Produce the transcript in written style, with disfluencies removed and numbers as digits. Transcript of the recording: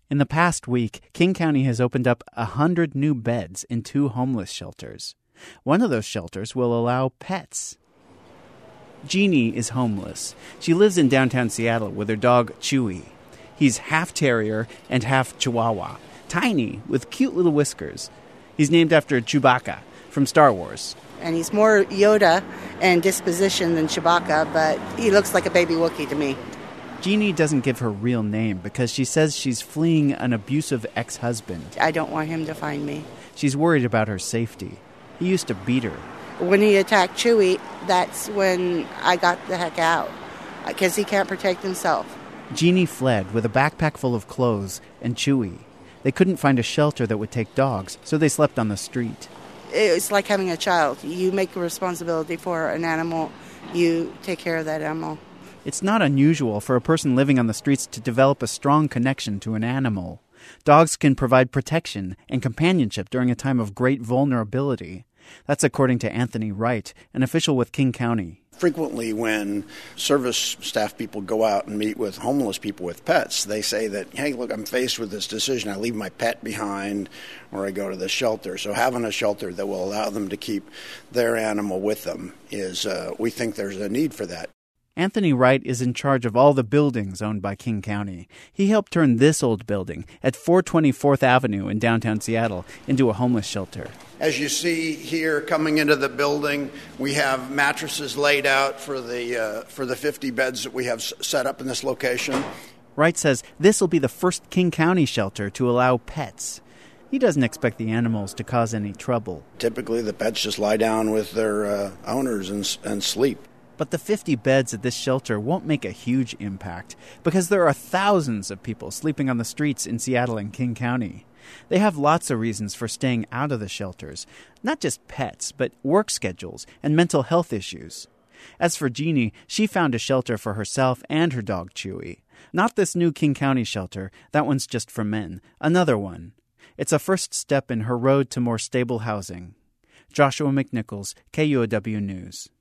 In the past week, King County has opened up 100 new beds in 2 homeless shelters. One of those shelters will allow pets. Jeannie is homeless. She lives in downtown Seattle with her dog, Chewy. He's half terrier and half Chihuahua, tiny with cute little whiskers. He's named after Chewbacca from Star Wars. And he's more Yoda in disposition than Chewbacca, but he looks like a baby Wookiee to me. Jeannie doesn't give her real name because she says she's fleeing an abusive ex-husband. I don't want him to find me. She's worried about her safety. He used to beat her. When he attacked Chewy, that's when I got the heck out, because he can't protect himself. Jeannie fled with a backpack full of clothes and Chewy. They couldn't find a shelter that would take dogs, so they slept on the street. It's like having a child. You make a responsibility for an animal. You take care of that animal. It's not unusual for a person living on the streets to develop a strong connection to an animal. Dogs can provide protection and companionship during a time of great vulnerability. That's according to Anthony Wright, an official with King County. Frequently when service staff people go out and meet with homeless people with pets, they say that, hey, look, I'm faced with this decision. I leave my pet behind or I go to the shelter. So having a shelter that will allow them to keep their animal with them is, we think there's a need for that. Anthony Wright is in charge of all the buildings owned by King County. He helped turn this old building at 424th Avenue in downtown Seattle into a homeless shelter. As you see here coming into the building, we have mattresses laid out for the 50 beds that we have set up in this location. Wright says this will be the first King County shelter to allow pets. He doesn't expect the animals to cause any trouble. Typically, the pets just lie down with their owners and sleep. But the 50 beds at this shelter won't make a huge impact because there are thousands of people sleeping on the streets in Seattle and King County. They have lots of reasons for staying out of the shelters, not just pets, but work schedules and mental health issues. As for Jeannie, she found a shelter for herself and her dog Chewy. Not this new King County shelter, that one's just for men, another one. It's a first step in her road to more stable housing. Joshua McNichols, KUOW News.